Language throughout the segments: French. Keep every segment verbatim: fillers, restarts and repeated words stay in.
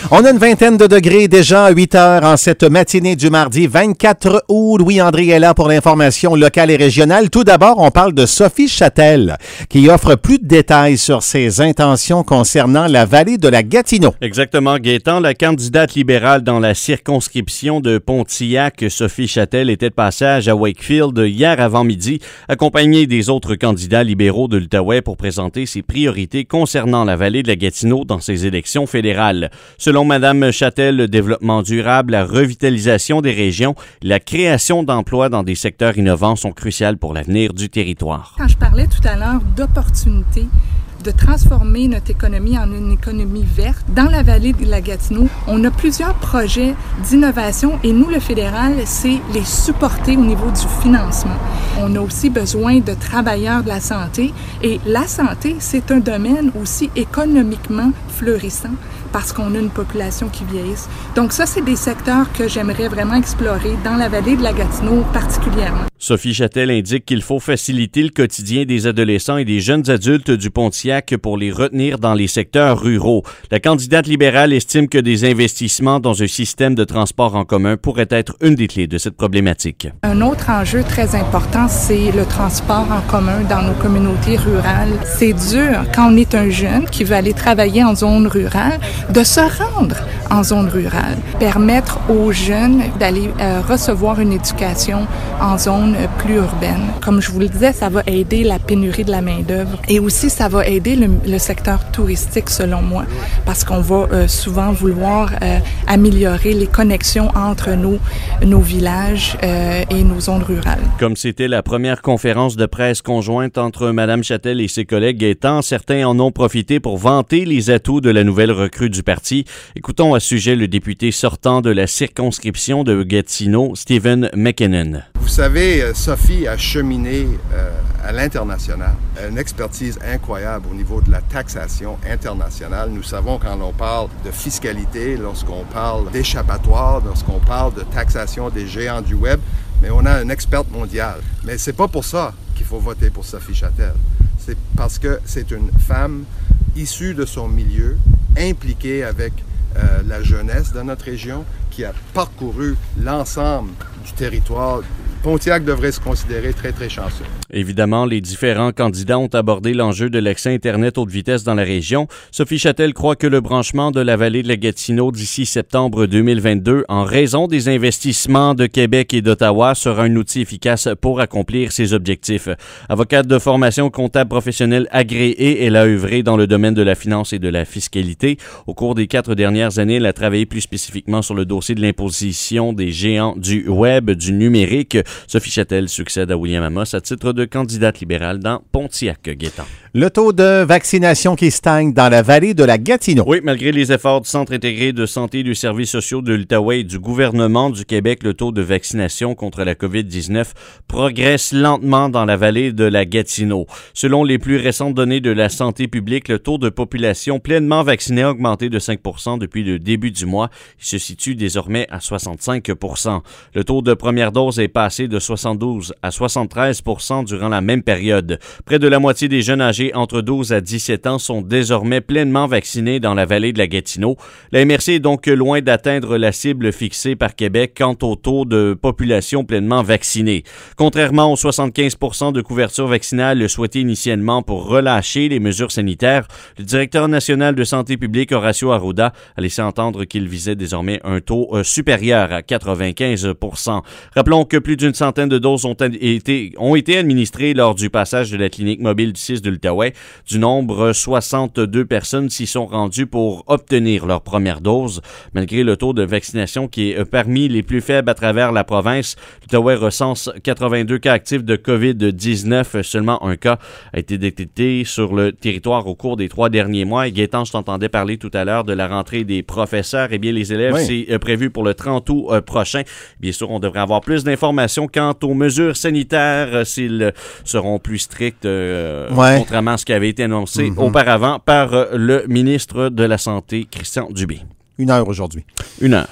On a une vingtaine de degrés déjà à huit heures en cette matinée du mardi vingt-quatre août. Louis-André est là pour l'information locale et régionale. Tout d'abord, on parle de Sophie Châtel qui offre plus de détails sur ses intentions concernant la vallée de la Gatineau. Exactement, Gaétan. La candidate libérale dans la circonscription de Pontiac, Sophie Châtel, était de passage à Wakefield hier avant-midi, accompagnée des autres candidats libéraux de l'Outaouais pour présenter ses priorités concernant la vallée de la Gatineau dans ses élections fédérales. Selon Mme Châtel, le développement durable, la revitalisation des régions, la création d'emplois dans des secteurs innovants sont cruciales pour l'avenir du territoire. Quand je parlais tout à l'heure d'opportunités, de transformer notre économie en une économie verte. Dans la vallée de la Gatineau, on a plusieurs projets d'innovation et nous, le fédéral, c'est les supporter au niveau du financement. On a aussi besoin de travailleurs de la santé et la santé, c'est un domaine aussi économiquement fleurissant parce qu'on a une population qui vieillisse. Donc ça, c'est des secteurs que j'aimerais vraiment explorer dans la vallée de la Gatineau particulièrement. Sophie Châtel indique qu'il faut faciliter le quotidien des adolescents et des jeunes adultes du Pontiac pour les retenir dans les secteurs ruraux. La candidate libérale estime que des investissements dans un système de transport en commun pourraient être une des clés de cette problématique. Un autre enjeu très important, c'est le transport en commun dans nos communautés rurales. C'est dur quand on est un jeune qui veut aller travailler en zone rurale de se rendre en zone rurale. Permettre aux jeunes d'aller euh, recevoir une éducation en zone plus urbaine. Comme je vous le disais, ça va aider la pénurie de la main-d'œuvre et aussi ça va aider le, le secteur touristique selon moi parce qu'on va euh, souvent vouloir euh, améliorer les connexions entre nos, nos villages euh, et nos zones rurales. Comme c'était la première conférence de presse conjointe entre Mme Châtel et ses collègues Gaétan, certains en ont profité pour vanter les atouts de la nouvelle recrue du parti. Écoutons à ce sujet le député sortant de la circonscription de Gatineau, Stephen McKinnon. Vous savez, Sophie a cheminé euh, à l'international, une expertise incroyable au niveau de la taxation internationale. Nous savons quand on parle de fiscalité, lorsqu'on parle d'échappatoire, lorsqu'on parle de taxation des géants du web, mais on a une experte mondiale. Mais c'est pas pour ça qu'il faut voter pour Sophie Châtel. C'est parce que c'est une femme issue de son milieu, impliquée avec euh, la jeunesse de notre région, qui a parcouru l'ensemble du territoire. Pontiac devrait se considérer très, très chanceux. Évidemment, les différents candidats ont abordé l'enjeu de l'accès Internet haute vitesse dans la région. Sophie Châtel croit que le branchement de la vallée de la Gatineau d'ici septembre deux mille vingt-deux, en raison des investissements de Québec et d'Ottawa, sera un outil efficace pour accomplir ses objectifs. Avocate de formation comptable professionnelle agréée, elle a œuvré dans le domaine de la finance et de la fiscalité. Au cours des quatre dernières années, elle a travaillé plus spécifiquement sur le dossier de l'imposition des géants du web, du numérique. Sophie Châtel succède à William Amos à titre de candidate libérale dans Pontiac-Gaétan. Le taux de vaccination qui stagne dans la vallée de la Gatineau. Oui, malgré les efforts du Centre intégré de santé et des services sociaux de l'Outaouais et du gouvernement du Québec, le taux de vaccination contre la covid dix-neuf progresse lentement dans la vallée de la Gatineau. Selon les plus récentes données de la santé publique, le taux de population pleinement vaccinée a augmenté de cinq pour cent depuis le début du mois. Il se situe désormais à soixante-cinq pour cent. Le taux de première dose est passé de soixante-douze à soixante-treize pour cent durant la même période. Près de la moitié des jeunes âgés entre douze à dix-sept ans sont désormais pleinement vaccinés dans la vallée de la Gatineau. La M R C est donc loin d'atteindre la cible fixée par Québec quant au taux de population pleinement vaccinée. Contrairement aux soixante-quinze pour cent de couverture vaccinale souhaitée initialement pour relâcher les mesures sanitaires, le directeur national de santé publique Horacio Arruda a laissé entendre qu'il visait désormais un taux euh, supérieur à quatre-vingt-quinze pour cent. Rappelons que plus d'une centaine de doses ont été, ont été administrées lors du passage de la clinique mobile du six de l'Outaouais. Du nombre, soixante-deux personnes s'y sont rendues pour obtenir leur première dose. Malgré le taux de vaccination qui est parmi les plus faibles à travers la province, l'Outaouais recense quatre-vingt-deux cas actifs de covid dix-neuf. Seulement un cas a été détecté sur le territoire au cours des trois derniers mois. Et Gaétan, je t'entendais parler tout à l'heure de la rentrée des professeurs. Eh bien, les élèves, oui. C'est prévu pour le trente août prochain. Bien sûr, on devrait avoir plus d'informations quant aux mesures sanitaires, s'ils seront plus strictes, euh, ouais. contrairement à ce qui avait été annoncé mm-hmm. auparavant par le ministre de la Santé, Christian Dubé. Une heure aujourd'hui. Une heure, oui.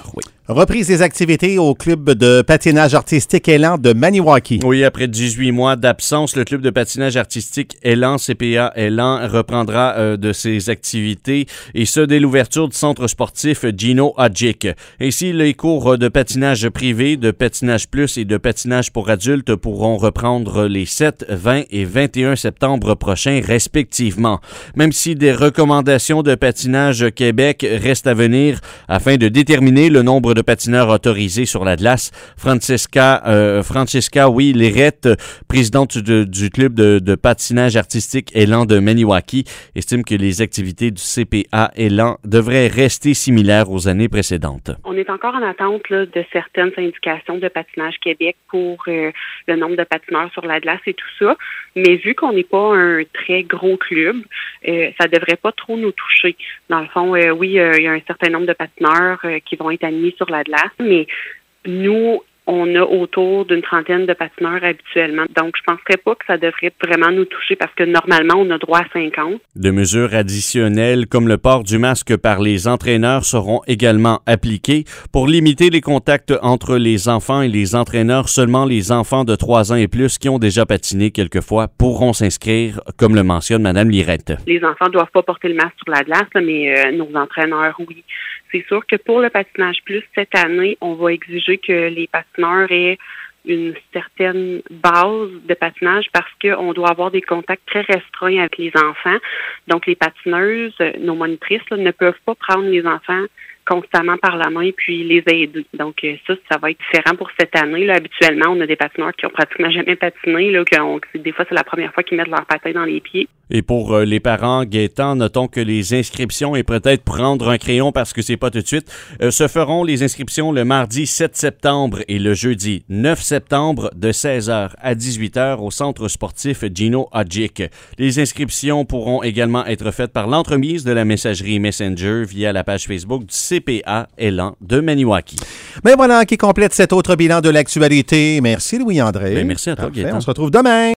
Reprise des activités au club de patinage artistique Élan de Maniwaki. Oui, après dix-huit mois d'absence, le club de patinage artistique Élan, C P A Élan, reprendra euh, de ses activités, et ce, dès l'ouverture du centre sportif Gino Hadjic. Ainsi, les cours de patinage privé, de patinage plus et de patinage pour adultes pourront reprendre les sept, vingt et vingt et un septembre prochains, respectivement. Même si des recommandations de Patinage Québec restent à venir afin de déterminer le nombre de patineurs autorisés sur la glace, Francesca, euh, Francesca oui, Lérette, présidente du, du club de, de patinage artistique Élan de Maniwaki, estime que les activités du C P A Élan devraient rester similaires aux années précédentes. On est encore en attente là, de certaines indications de Patinage Québec pour euh, le nombre de patineurs sur la glace et tout ça, mais vu qu'on n'est pas un très gros club, euh, ça devrait pas trop nous toucher. Dans le fond, euh, oui, euh, il y a un certain nombre de patineurs euh, qui vont être admis sur la glace, mais nous, on a autour d'une trentaine de patineurs habituellement. Donc, je ne penserais pas que ça devrait vraiment nous toucher parce que normalement, on a droit à cinquante. De mesures additionnelles comme le port du masque par les entraîneurs seront également appliquées. Pour limiter les contacts entre les enfants et les entraîneurs, seulement les enfants de trois ans et plus qui ont déjà patiné quelquefois pourront s'inscrire, comme le mentionne Mme Lirette. Les enfants ne doivent pas porter le masque sur la glace, mais euh, nos entraîneurs, oui. C'est sûr que pour le patinage plus, cette année, on va exiger que les patineurs aient une certaine base de patinage parce qu'on doit avoir des contacts très restreints avec les enfants. Donc, les patineuses, nos monitrices, là, ne peuvent pas prendre les enfants constamment par la main puis les aider. Donc, ça, ça va être différent pour cette année. Là, habituellement, on a des patineurs qui ont pratiquement jamais patiné. Là, qu'on, des fois, c'est la première fois qu'ils mettent leur patin dans les pieds. Et pour euh, les parents, Gaétan, notons que les inscriptions, et peut-être prendre un crayon parce que c'est pas tout de suite, euh, se feront les inscriptions le mardi sept septembre et le jeudi neuf septembre de seize heures à dix-huit heures au centre sportif Gino Hadjic. Les inscriptions pourront également être faites par l'entremise de la messagerie Messenger via la page Facebook du C P A Élan de Maniwaki. Mais voilà qui complète cet autre bilan de l'actualité. Merci Louis-André. Ben, merci à toi, Gaétan. On se retrouve demain.